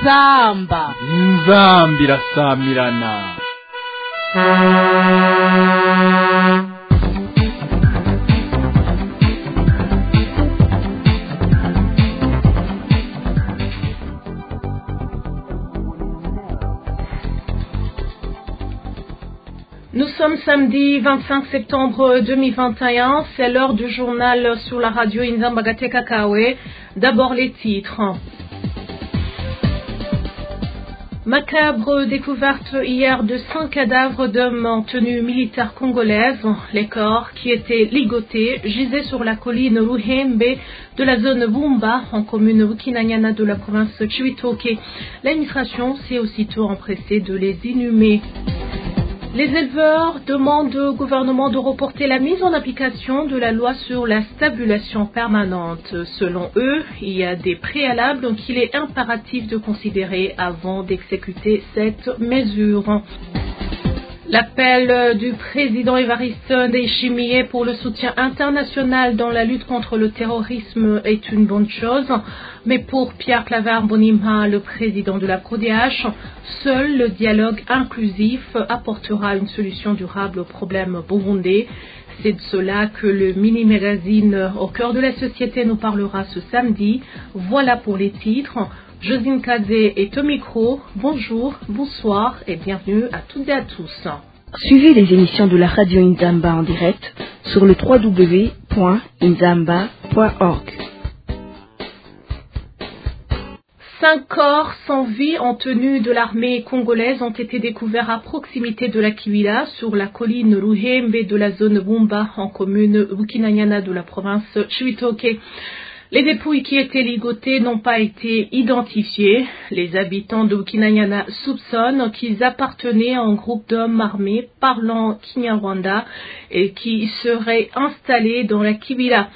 inzamba irasamirana. Nous sommes samedi 25 septembre 2021, c'est l'heure du journal sur la radio Inzamba Gateka Kawe. D'abord les titres. Macabre découverte hier de 5 cadavres d'hommes en tenue militaire congolaise. Les corps qui étaient ligotés gisaient sur la colline Ruhembe de la zone Bumba en commune Bukinanyana de la province Chibitoke. L'administration s'est aussitôt empressée de les inhumer. Les éleveurs demandent au gouvernement de reporter la mise en application de la loi sur la stabulation permanente. Selon eux, il y a des préalables qu'il est impératif de considérer avant d'exécuter cette mesure. L'appel du président Évariste Ndayishimiye pour le soutien international dans la lutte contre le terrorisme est une bonne chose, mais pour Pierre Claver Mbonimpa, le président de la CRODH, seul le dialogue inclusif apportera une solution durable au problème burundais. C'est de cela que le mini-magazine Au cœur de la société nous parlera ce samedi. Voilà pour les titres. Josine Kazé est au micro. Bonjour, bonsoir et bienvenue à toutes et à tous. Suivez les émissions de la radio Inzamba en direct sur le www.inzamba.org. 5 corps sans vie en tenue de l'armée congolaise ont été découverts à proximité de la Kiwila sur la colline Ruhembe de la zone Bumba en commune Bukinanyana de la province Chibitoke. Les dépouilles qui étaient ligotées n'ont pas été identifiées. Les habitants de Bukinanyana soupçonnent qu'ils appartenaient à un groupe d'hommes armés parlant Kinyarwanda et qui seraient installés dans la Kiwila.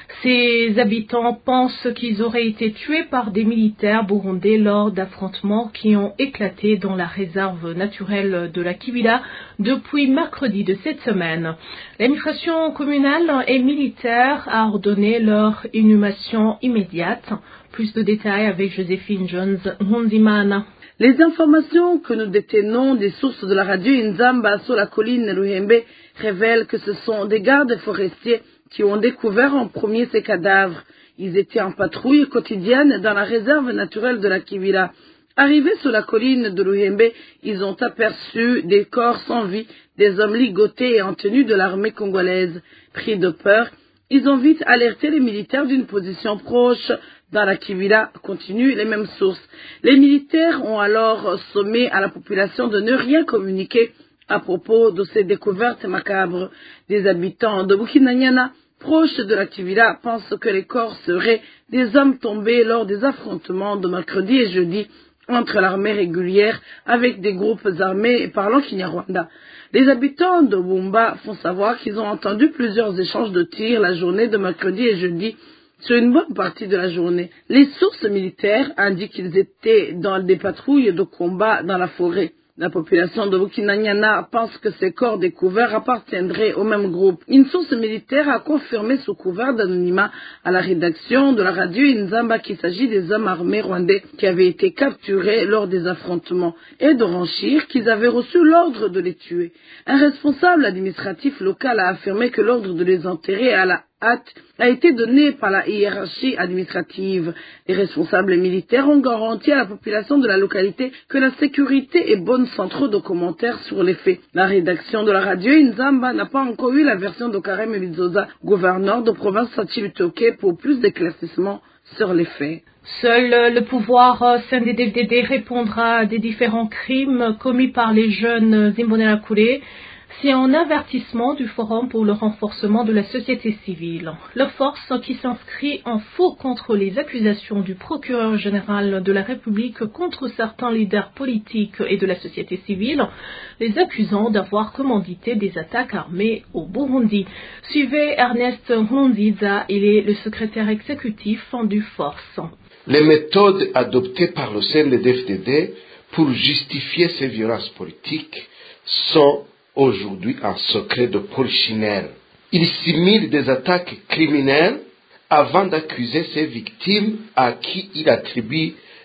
Ces habitants pensent qu'ils auraient été tués par des militaires burundais lors d'affrontements qui ont éclaté dans la réserve naturelle de la Kiwila depuis mercredi de cette semaine. L'administration communale et militaire a ordonné leur inhumation immédiate. Plus de détails avec Joséphine Jones Nkunzimana. Les informations que nous détenons des sources de la radio Inzamba sur la colline Ruhembe révèlent que ce sont des gardes forestiers qui ont découvert en premier ces cadavres. Ils étaient en patrouille quotidienne dans la réserve naturelle de la Kiwila. Arrivés sur la colline de Ruhembe, ils ont aperçu des corps sans vie, des hommes ligotés et en tenue de l'armée congolaise. Pris de peur, ils ont vite alerté les militaires d'une position proche dans la Kiwila, continuent les mêmes sources. Les militaires ont alors sommé à la population de ne rien communiquer à propos de ces découvertes macabres. Des habitants de Bukinanyana, proches de la Kiwila, pensent que les corps seraient des hommes tombés lors des affrontements de mercredi et jeudi entre l'armée régulière avec des groupes armés parlant Kinyarwanda. Les habitants de Bumba font savoir qu'ils ont entendu plusieurs échanges de tirs la journée de mercredi et jeudi sur une bonne partie de la journée. Les sources militaires indiquent qu'ils étaient dans des patrouilles de combat dans la forêt. La population de Bukinanyana pense que ces corps découverts appartiendraient au même groupe. Une source militaire a confirmé sous couvert d'anonymat à la rédaction de la radio Inzamba qu'il s'agit des hommes armés rwandais qui avaient été capturés lors des affrontements et de Ranchir qu'ils avaient reçu l'ordre de les tuer. Un responsable administratif local a affirmé que l'ordre de les enterrer à la hâte a été donné par la hiérarchie administrative. Les responsables militaires ont garanti à la population de la localité que la sécurité est bonne sans trop de commentaires sur les faits. La rédaction de la radio Inzamba n'a pas encore eu la version de Karem Bizoza, gouverneur de province Chibitoke, pour plus d'éclaircissements sur les faits. Seul le pouvoir CNDD-FDD répondra des différents crimes commis par les jeunes Imbonerakure. C'est un avertissement du Forum pour le renforcement de la société civile. La force qui s'inscrit en faux contre les accusations du procureur général de la République contre certains leaders politiques et de la société civile, les accusant d'avoir commandité des attaques armées au Burundi. Suivez Ernest Nkurunziza, il est le secrétaire exécutif du Force. Les méthodes adoptées par le CNDD-FDD pour justifier ces violences politiques sont aujourd'hui un secret de polichinelle. Il simule des attaques criminelles avant d'accuser ses victimes à qui il attribue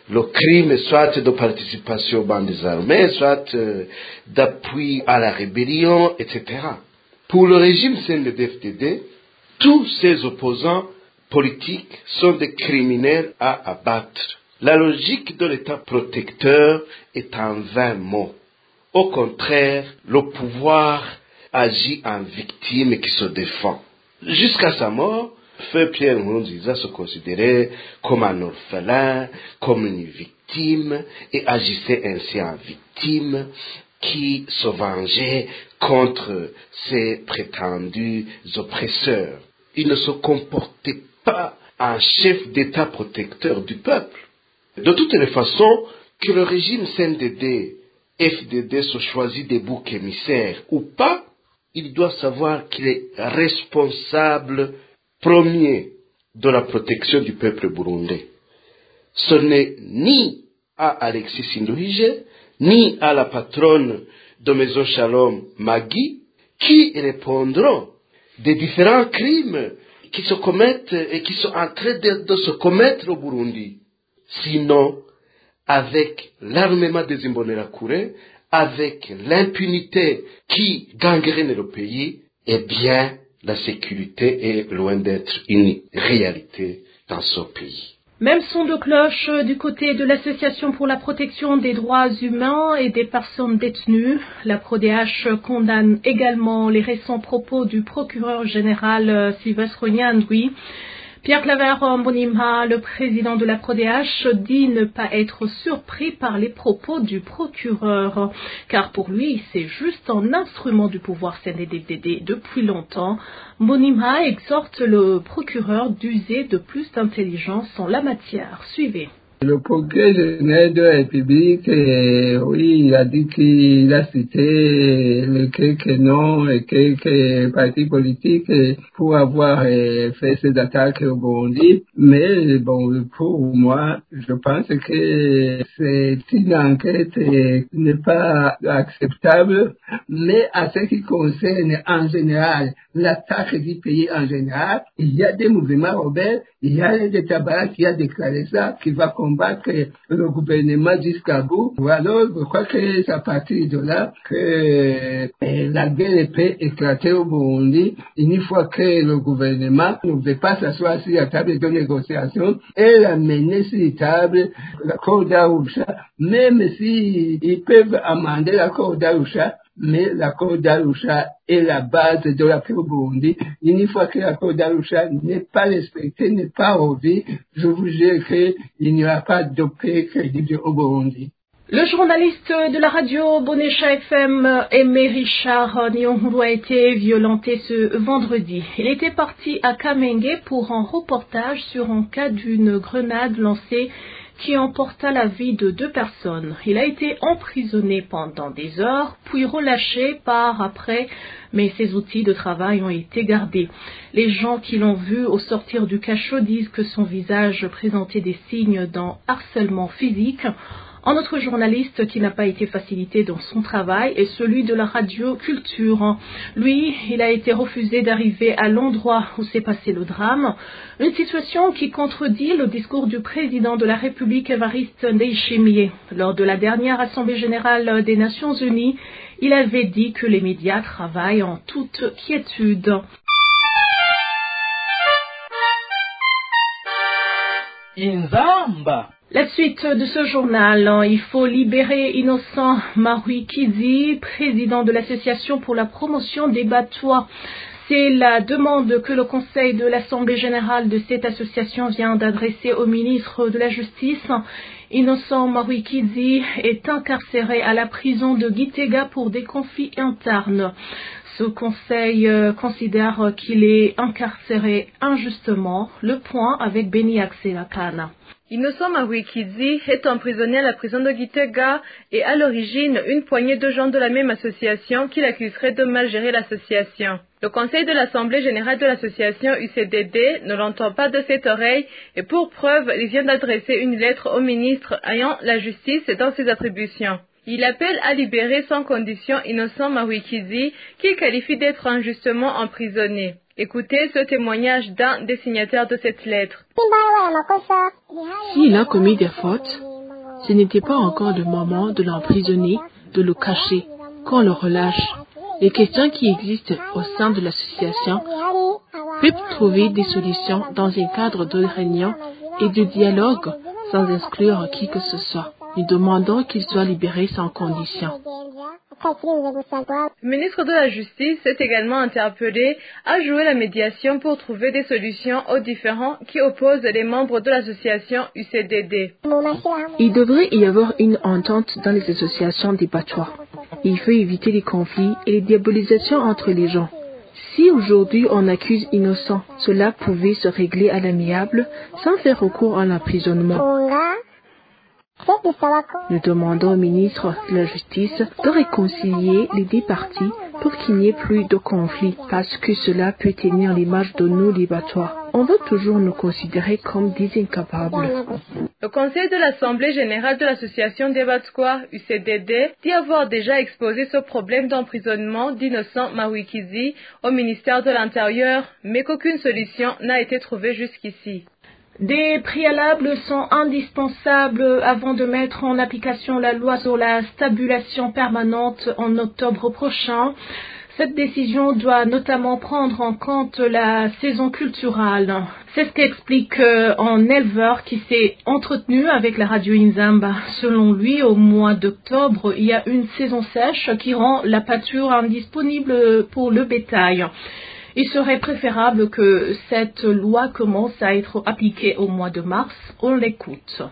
le crime, soit de participation aux bandes armées, soit d'appui à la rébellion, etc. Pour le régime CNDD-FDD, tous ces opposants politiques sont des criminels à abattre. La logique de l'État protecteur est en vain mot. Au contraire, le pouvoir agit en victime qui se défend. Jusqu'à sa mort, Feu Pierre Nkurunziza se considérait comme un orphelin, comme une victime, et agissait ainsi en victime qui se vengeait contre ses prétendus oppresseurs. Il ne se comportait pas en chef d'État protecteur du peuple. De toutes les façons, que le régime CNDD-FDD se choisit des boucs émissaires ou pas, il doit savoir qu'il est responsable premier de la protection du peuple burundais. Ce n'est ni à Alexis Sinduhije, ni à la patronne de Maison Shalom, Magui, qui répondront des différents crimes qui se commettent et qui sont en train de se commettre au Burundi. Sinon, avec l'armement des Imbonerakure, avec l'impunité qui gangrène le pays, eh bien, la sécurité est loin d'être une réalité dans ce pays. Même son de cloche du côté de l'Association pour la protection des droits humains et des personnes détenues. La PRODH condamne également les récents propos du procureur général Sylvestre Nyandwi. Pierre Claver Mbonimpa, le président de la PRODH, dit ne pas être surpris par les propos du procureur, car pour lui, c'est juste un instrument du pouvoir CNDD-FDD depuis longtemps. Mbonimpa exhorte le procureur d'user de plus d'intelligence en la matière. Suivez. Le procureur général de la République, oui, il a dit qu'il a cité quelques noms et quelques partis politiques pour avoir fait ces attaques au Burundi. Mais bon, pour moi, je pense que c'est une enquête qui n'est pas acceptable. Mais à ce qui concerne en général l'attaque du pays en général, il y a des mouvements rebelles, il y a les Tabara qui a déclaré ça, qui va combattre le gouvernement jusqu'à bout. Alors, je crois que c'est à partir de là que la guerre peut éclater au Burundi. Une fois que le gouvernement ne veut pas s'asseoir sur la table de négociation et la mener sur la table, l'accord d'Arusha, même s'ils peuvent amender l'accord d'Arusha, mais l'accord d'Arusha est la base de la paix au Burundi. Une fois que l'accord d'Arusha n'est pas respecté, n'est pas revu, je vous jure qu'il n'y aura pas de paix crédible au Burundi. Le journaliste de la radio Bonesha FM, Aimé Richard Nyonguru, a été violenté ce vendredi. Il était parti à Kamenge pour un reportage sur un cas d'une grenade lancée qui emporta la vie de 2 personnes. Il a été emprisonné pendant des heures, puis relâché par après, mais ses outils de travail ont été gardés. Les gens qui l'ont vu au sortir du cachot disent que son visage présentait des signes d'un harcèlement physique. Un autre journaliste qui n'a pas été facilité dans son travail est celui de la radio Culture. Lui, il a été refusé d'arriver à l'endroit où s'est passé le drame. Une situation qui contredit le discours du président de la République, Évariste Ndayishimiye. Lors de la dernière Assemblée générale des Nations Unies, il avait dit que les médias travaillent en toute quiétude. Inzamba. La suite de ce journal, il faut libérer Innocent Maruikizi, président de l'Association pour la promotion des Batois. C'est la demande que le Conseil de l'Assemblée générale de cette association vient d'adresser au ministre de la Justice. Innocent Maruikizi est incarcéré à la prison de Gitega pour des conflits internes. Ce conseil considère qu'il est incarcéré injustement. Le point avec Beni Akselakana. Innocent Maruikizi est emprisonné à la prison de Gitega et à l'origine une poignée de gens de la même association qui l'accuseraient de mal gérer l'association. Le conseil de l'Assemblée générale de l'association UCDD ne l'entend pas de cette oreille et pour preuve, il vient d'adresser une lettre au ministre ayant la justice dans ses attributions. Il appelle à libérer sans condition Innocent Maruikizi qu'il qualifie d'être injustement emprisonné. Écoutez ce témoignage d'un des signataires de cette lettre. S'il a commis des fautes, Ce n'était pas encore le moment de l'emprisonner, de le cacher, qu'on le relâche. Les questions qui existent au sein de l'association peuvent trouver des solutions dans un cadre de réunion et de dialogue sans exclure qui que ce soit. Nous demandons qu'il soit libéré sans condition. Le ministre de la Justice est également interpellé à jouer la médiation pour trouver des solutions aux différends qui opposent les membres de l'association UCDD. Il devrait y avoir une entente dans les associations des battoirs. Il faut éviter les conflits et les diabolisations entre les gens. Si aujourd'hui on accuse innocent, cela pouvait se régler à l'amiable sans faire recours à l'emprisonnement. Nous demandons au ministre de la Justice de réconcilier les deux parties pour qu'il n'y ait plus de conflits, parce que cela peut tenir l'image de nous les battoirs. On va toujours nous considérer comme des incapables. Le conseil de l'Assemblée générale de l'association des Battoirs UCDD dit avoir déjà exposé ce problème d'emprisonnement d'Innocent Mawikizi au ministère de l'Intérieur, mais qu'aucune solution n'a été trouvée jusqu'ici. Des préalables sont indispensables avant de mettre en application la loi sur la stabilisation permanente en octobre prochain. Cette décision doit notamment prendre en compte la saison culturelle. C'est ce qu'explique un éleveur qui s'est entretenu avec la radio Inzamba. Selon lui, au mois d'octobre, il y a une saison sèche qui rend la pâture indisponible pour le bétail. Il serait préférable que cette loi commence à être appliquée au mois de mars. On l'écoute.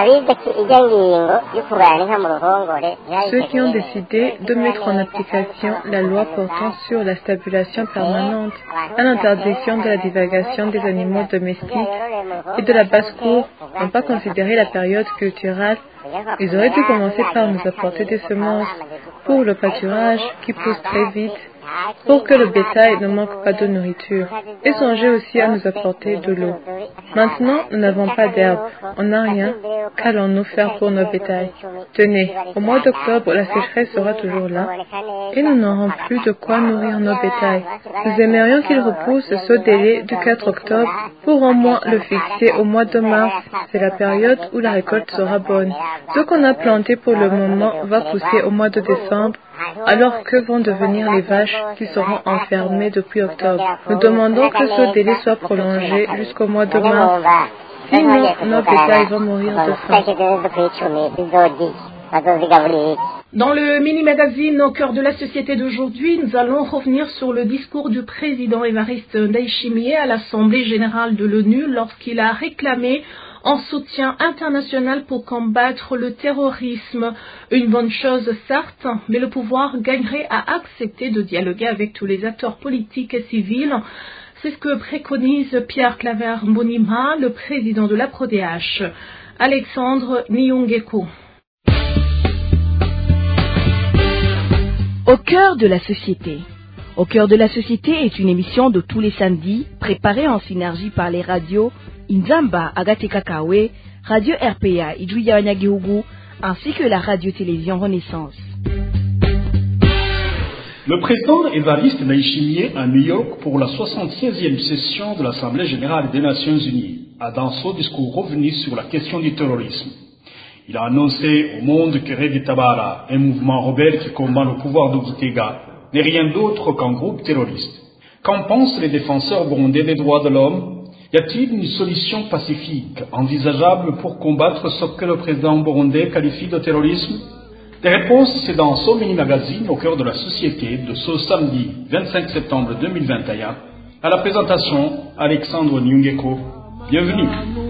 Ceux qui ont décidé de mettre en application la loi portant sur la stabilisation permanente, à l'interdiction de la divagation des animaux domestiques et de la basse-cour n'ont pas considéré la période culturelle. Ils auraient dû commencer par nous apporter des semences pour le pâturage qui pousse très vite, pour que le bétail ne manque pas de nourriture, et songer aussi à nous apporter de l'eau. Maintenant, nous n'avons pas d'herbe, on n'a rien, qu'allons-nous faire pour nos bétails? Tenez, au mois d'octobre, la sécheresse sera toujours là, et nous n'aurons plus de quoi nourrir nos bétails. Nous aimerions qu'il repousse ce délai du 4 octobre pour au moins le fixer au mois de mars. C'est la période où la récolte sera bonne. Ce qu'on a planté pour le moment va pousser au mois de décembre, alors que vont devenir les vaches qui seront enfermées depuis octobre. Nous demandons que ce délai soit prolongé jusqu'au mois de mars. Sinon, nos bétails vont mourir de faim. Dans le mini-magazine Au cœur de la société d'aujourd'hui, nous allons revenir sur le discours du président Évariste Ndayishimiye à l'Assemblée générale de l'ONU lorsqu'il a réclamé un soutien international pour combattre le terrorisme. Une bonne chose, certes, mais le pouvoir gagnerait à accepter de dialoguer avec tous les acteurs politiques et civils. C'est ce que préconise Pierre Claver Mbonimpa, le président de la PRODH. Alexandre Niungeko. Au cœur de la société. Au cœur de la société est une émission de tous les samedis, préparée en synergie par les radios Inzamba, Agate Kakawe, Radio RPA, Idouya Wanyagihugu, ainsi que la radio-télévision Renaissance. Le président Évariste Ndayishimiye à New York pour la 76e session de l'Assemblée générale des Nations unies a dans son discours revenu sur la question du terrorisme. Il a annoncé au monde que Red Tabara, un mouvement rebelle qui combat le pouvoir de Gitega, n'est rien d'autre qu'un groupe terroriste. Qu'en pensent les défenseurs burundais des droits de l'homme? Y a-t-il une solution pacifique envisageable pour combattre ce que le président burundais qualifie de terrorisme? Les réponses, c'est dans ce mini-magazine Au cœur de la société de ce samedi 25 septembre 2021. À la présentation, Alexandre Niungeko. Bienvenue.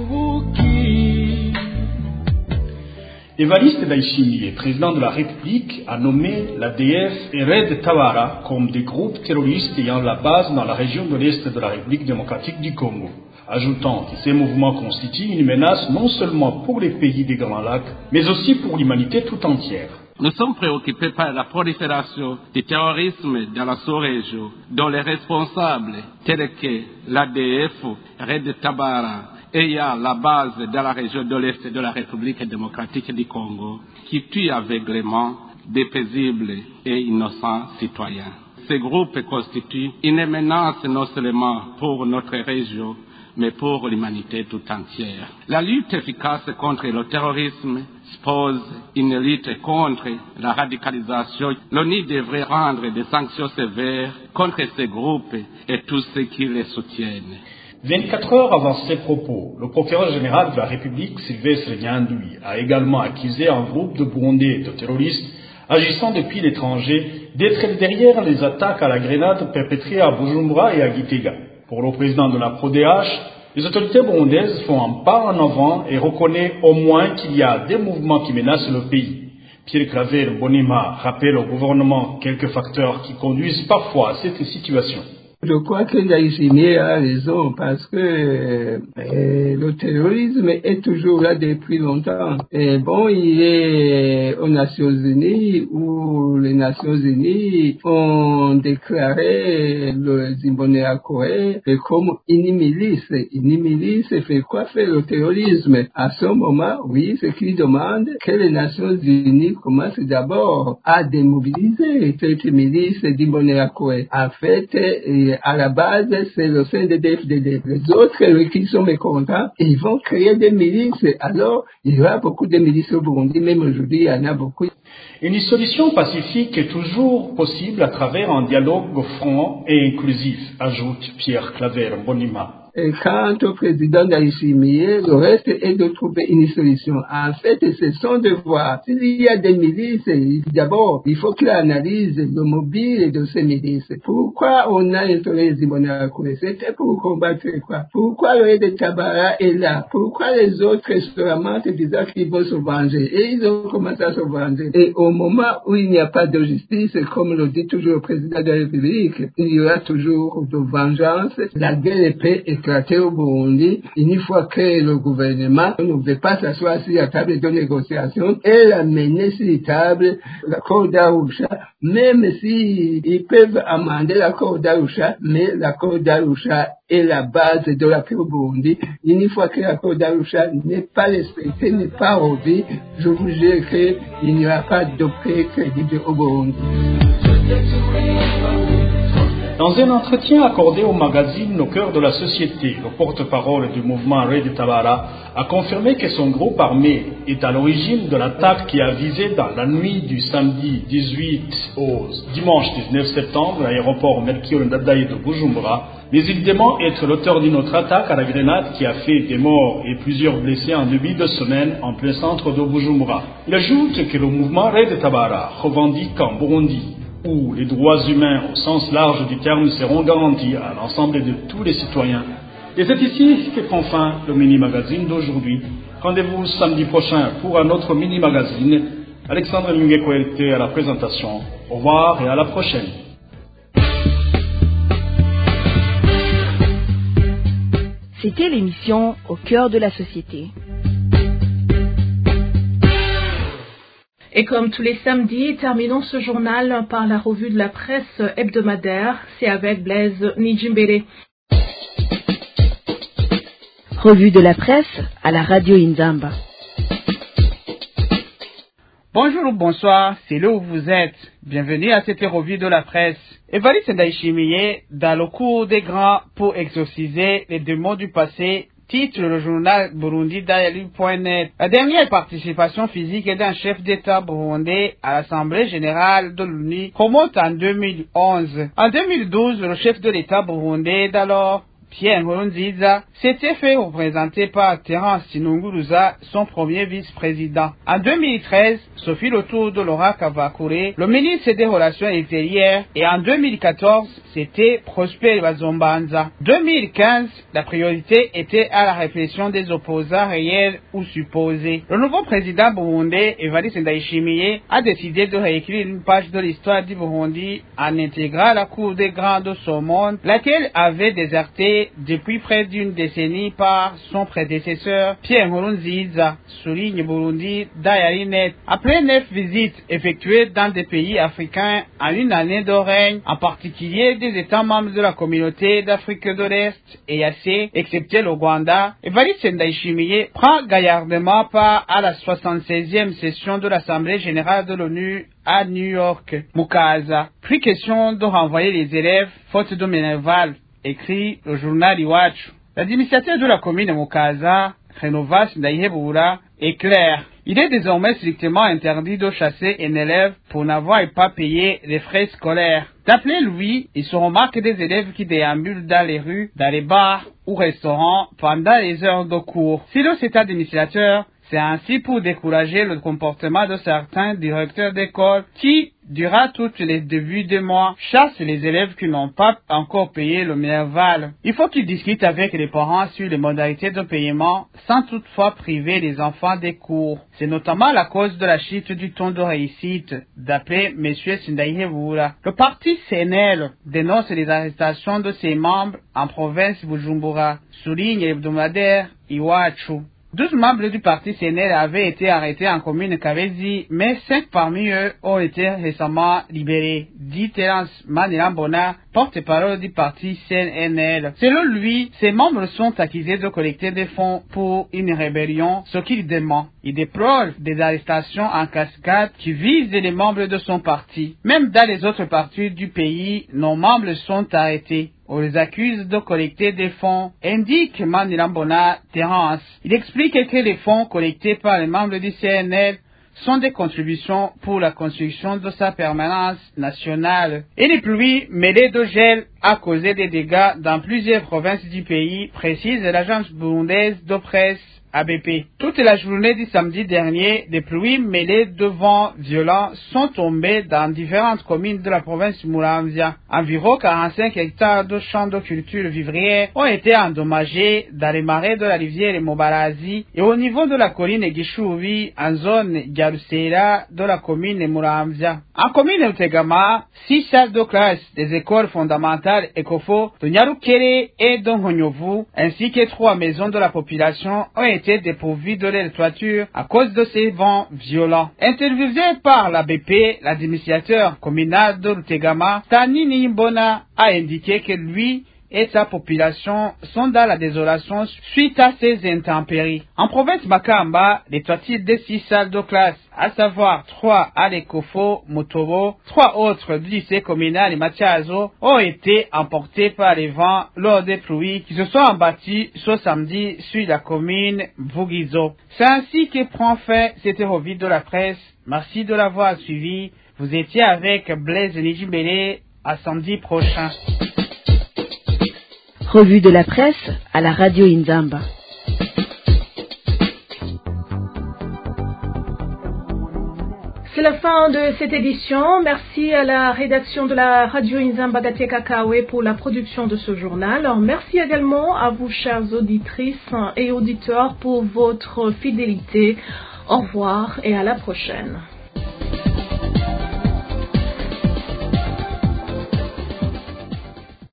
Évariste Ndayishimiye, président de la République, a nommé l'ADF et Red Tabara comme des groupes terroristes ayant la base dans la région de l'Est de la République démocratique du Congo, ajoutant que ces mouvements constituent une menace non seulement pour les pays des Grands Lacs, mais aussi pour l'humanité tout entière. Nous sommes préoccupés par la prolifération du terrorisme dans la sous-région, dont les responsables, tels que l'ADF, Red Tabara, ayant la base dans la région de l'Est de la République démocratique du Congo, qui tuent aveuglément des paisibles et innocents citoyens. Ces groupes constituent une menace non seulement pour notre région, mais pour l'humanité tout entière. La lutte efficace contre le terrorisme suppose une lutte contre la radicalisation. L'ONU devrait prendre des sanctions sévères contre ces groupes et tous ceux qui les soutiennent. 24 heures avant ces propos, le procureur général de la République, Sylvestre Nyandwi, a également accusé un groupe de Burundais de terroristes agissant depuis l'étranger d'être derrière les attaques à la grenade perpétrées à Bujumbura et à Gitega. Pour le président de la PRODH, les autorités burundaises font un pas en avant et reconnaissent au moins qu'il y a des mouvements qui menacent le pays. Pierre Claver Bonima rappelle au gouvernement quelques facteurs qui conduisent parfois à cette situation. Je crois que Ndayishimiye a raison parce que le terrorisme est toujours là depuis longtemps. Et bon, il est aux Nations Unies où les Nations Unies ont déclaré le Imbonerakure comme une milice. Une milice fait quoi? Fait le terrorisme. À ce moment, oui, ce qui demande que les Nations Unies commencent d'abord à démobiliser cette milice d'Imbonerakure. En fait, à la base, c'est le CNDD-FDD. Les autres qui sont mécontents, ils vont créer des milices. Alors, il y aura beaucoup de milices au Burundi, même aujourd'hui, il y en a beaucoup. Une solution pacifique est toujours possible à travers un dialogue franc et inclusif, ajoute Pierre Claver Bonima. Et quant au président Ndayishimiye, le reste est de trouver une solution. En fait, c'est son devoir. S'il y a des milices, d'abord, il faut qu'il analyse le mobile de ces milices. Pourquoi on a instauré les Imbonerakure? C'était pour combattre quoi? Pourquoi le de Tabara est là? Pourquoi les autres se lamentent disant qu'ils vont se venger? Et ils ont commencé à se venger. Et au moment où il n'y a pas de justice, comme le dit toujours le président de la République, il y aura toujours de vengeance. La guerre peut éclater au Burundi. Une fois que le gouvernement ne veut pas s'asseoir sur la table de négociation et la mener sur la table, l'accord d'Arusha, même s'ils peuvent amender l'accord d'Arusha, mais l'accord d'Arusha est la base de la paix au Burundi. Une fois que l'accord d'Arusha n'est pas respecté, n'est pas revu, je vous jure qu'il n'y aura pas de paix crédible au Burundi. Dans un entretien accordé au magazine Au cœur de la société, le porte-parole du mouvement Red Tabara a confirmé que son groupe armé est à l'origine de l'attaque qui a visé dans la nuit du samedi 18 au dimanche 19 septembre l'aéroport Melchior Ndadaye de Bujumbura, mais il dément être l'auteur d'une autre attaque à la grenade qui a fait des morts et plusieurs blessés en début de semaine en plein centre de Bujumbura. Il ajoute que le mouvement Red Tabara revendique qu'en Burundi, où les droits humains au sens large du terme seront garantis à l'ensemble de tous les citoyens. Et c'est ici que prend fin le mini-magazine d'aujourd'hui. Rendez-vous samedi prochain pour un autre mini-magazine. Alexandre Linguekoelte à la présentation. Au revoir et à la prochaine. C'était l'émission Au cœur de la société. Et comme tous les samedis, terminons ce journal par la revue de la presse hebdomadaire. C'est avec Blaise Nijimbere. Revue de la presse à la radio Inzamba. Bonjour ou bonsoir, c'est là où vous êtes. Bienvenue à cette revue de la presse. Évariste Ndayishimiye, dans le cours des grands pour exorciser les démons du passé, titre le journal Burundi Dialogue.net. La dernière participation physique d'un chef d'État burundais à l'Assemblée générale de l'ONU remonte en 2011. En 2012, le chef de l'État burundais d'alors, Pierre Nkurunziza, s'était fait représenter par Terence Sinunguruza, son premier vice-président. En 2013, ce fut le tour de Laurent Kavakure, le ministre des Relations extérieures, et en 2014, c'était Prosper Bazombanza. 2015, la priorité était à la répression des opposants réels ou supposés. Le nouveau président burundais, Evariste Ndayishimiye, a décidé de réécrire une page de l'histoire du Burundi en intégrant la Cour des grands de ce monde, laquelle avait déserté depuis près d'une décennie par son prédécesseur Pierre Nkurunziza, souligne Burundi Dialogue.net. Après 9 visites effectuées dans des pays africains en une année de règne, en particulier des États membres de la communauté d'Afrique de l'Est, EAC, excepté le Rwanda, Evariste Ndayishimiye prend gaillardement part à la 76e session de l'Assemblée générale de l'ONU à New York, Mukaza. Plus question de renvoyer les élèves faute de bénévoles, écrit le journal Iwachu. L'administrateur de la commune de Mukaza, Renovas Ndaihebura, est clair. Il est désormais strictement interdit de chasser un élève pour n'avoir pas payé les frais scolaires. D'après lui, il se remarque des élèves qui déambulent dans les rues, dans les bars ou restaurants pendant les heures de cours. Selon cet administrateur, c'est ainsi pour décourager le comportement de certains directeurs d'école qui, durant tous les débuts de mois, chassent les élèves qui n'ont pas encore payé le Minerval. Il faut qu'ils discutent avec les parents sur les modalités de paiement sans toutefois priver les enfants des cours. C'est notamment la cause de la chute du taux de réussite, d'après M. Sindaihebura. Le parti CNL dénonce les arrestations de ses membres en province Bujumbura, souligne l'hebdomadaire Iwachu. 12 membres du parti CNL avaient été arrêtés en commune Kabezi, mais 5 parmi eux ont été récemment libérés, dit Terence Manilambona, porte-parole du parti CNL. Selon lui, ces membres sont accusés de collecter des fonds pour une rébellion, ce qu'il dément. Il déplore des arrestations en cascade qui visent les membres de son parti. Même dans les autres partis du pays, nos membres sont arrêtés. On les accuse de collecter des fonds, indique Manilambona Terence. Il explique que les fonds collectés par les membres du CNL sont des contributions pour la construction de sa permanence nationale. Et les pluies mêlées de gel a causé des dégâts dans plusieurs provinces du pays, précise l'agence burundaise de presse ABP. Toute la journée du samedi dernier, des pluies mêlées de vents violents sont tombées dans différentes communes de la province Muramvya. Environ 45 hectares de champs de culture vivrière ont été endommagés dans les marais de la rivière Mobarazi et au niveau de la colline Gishubi en zone Garusera de la commune Muramvya. En commune Utegama, 6 salles de classe des écoles fondamentales Ekofo de Nyarukere et de Honyovu ainsi que 3 maisons de la population ont été dépourvus de leur toiture à cause de ces vents violents. Interviewé par la BP, l'administrateur communal de Rutegama, Tani Nimbona, a indiqué que lui et sa population sont dans la désolation suite à ces intempéries. En province Makamba, les toitures des 6 salles de classe, à savoir 3 à l'Ekofo, Motobo, 3 autres du lycée communal et Mathiazo, ont été emportés par les vents lors des pluies qui se sont abattus ce samedi sur la commune Vugizo. C'est ainsi que prend fin cette revue de la presse. Merci de l'avoir suivi. Vous étiez avec Blaise Nijibele. À samedi prochain. Revue de la presse à la radio Inzamba. C'est la fin de cette édition. Merci à la rédaction de la radio Inzamba Gateka-Kawe pour la production de ce journal. Alors, merci également à vous, chères auditrices et auditeurs, pour votre fidélité. Au revoir et à la prochaine.